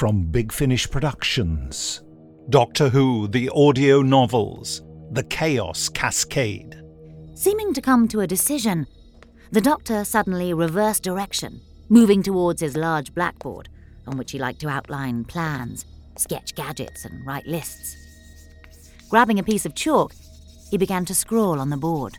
from Big Finish Productions. Doctor Who, the audio novels, The Chaos Cascade. Seeming to come to a decision, the Doctor suddenly reversed direction, moving towards his large blackboard, on which he liked to outline plans, sketch gadgets and write lists. Grabbing a piece of chalk, he began to scrawl on the board.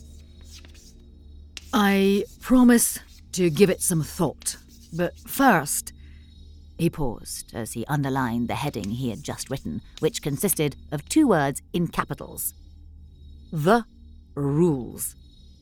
I promise to give it some thought, but first... He paused as he underlined the heading he had just written, which consisted of 2 words in capitals. The rules.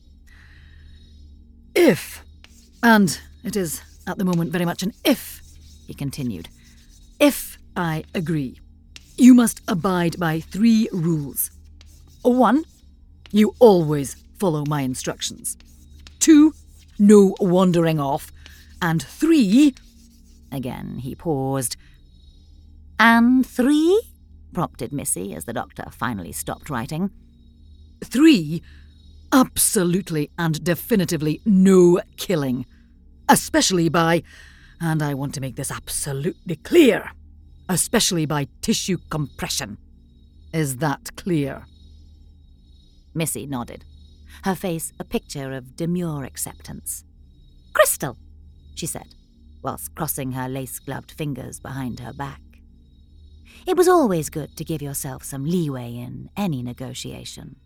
If, and it is at the moment very much an if, he continued, if I agree, you must abide by 3 rules. 1, you always follow my instructions. 2, no wandering off. And 3... Again he paused. And 3? Prompted Missy as the Doctor finally stopped writing. 3, absolutely and definitively no killing. Especially by, and I want to make this absolutely clear, especially by tissue compression. Is that clear? Missy nodded, her face a picture of demure acceptance. Crystal, she said, whilst crossing her lace-gloved fingers behind her back. It was always good to give yourself some leeway in any negotiation.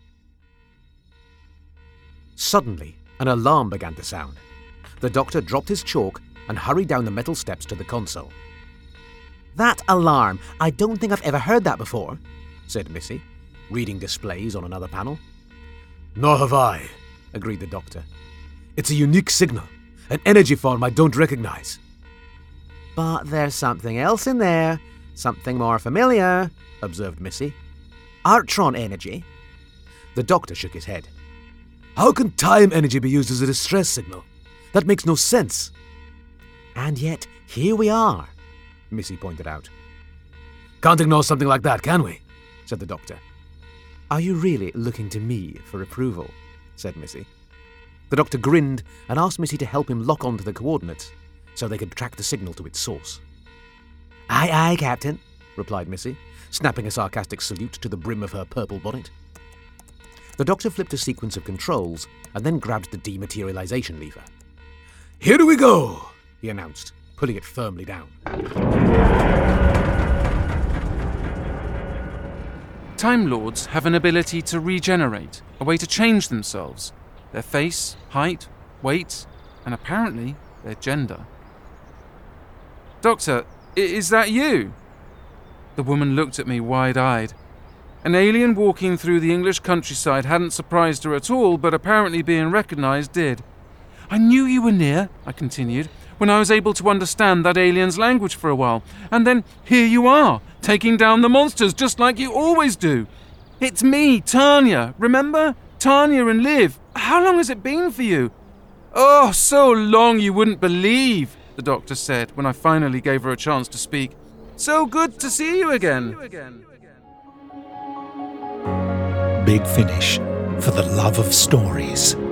Suddenly, an alarm began to sound. The Doctor dropped his chalk and hurried down the metal steps to the console. "That alarm! I don't think I've ever heard that before," said Missy, reading displays on another panel. "Nor have I," agreed the Doctor. "It's a unique signal. An energy form I don't recognise." "But there's something else in there. Something more familiar," observed Missy. "Artron energy." The Doctor shook his head. "How can time energy be used as a distress signal? That makes no sense." "And yet, here we are," Missy pointed out. "Can't ignore something like that, can we?" said the Doctor. "Are you really looking to me for approval?" said Missy. The Doctor grinned and asked Missy to help him lock onto the coordinates so they could track the signal to its source. "Aye, aye, Captain," replied Missy, snapping a sarcastic salute to the brim of her purple bonnet. The Doctor flipped a sequence of controls and then grabbed the dematerialization lever. "Here we go," he announced, pulling it firmly down. Time Lords have an ability to regenerate, a way to change themselves. Their face, height, weight, and apparently their gender. "Doctor, is that you?" The woman looked at me wide-eyed. An alien walking through the English countryside hadn't surprised her at all, but apparently being recognised did. "I knew you were near," I continued, "when I was able to understand that alien's language for a while. And then here you are, taking down the monsters just like you always do. It's me, Tanya, remember? Tanya and Liv. How long has it been for you?" "Oh, so long you wouldn't believe," the Doctor said when I finally gave her a chance to speak. "So good to see you again." Big Finish, for the love of stories.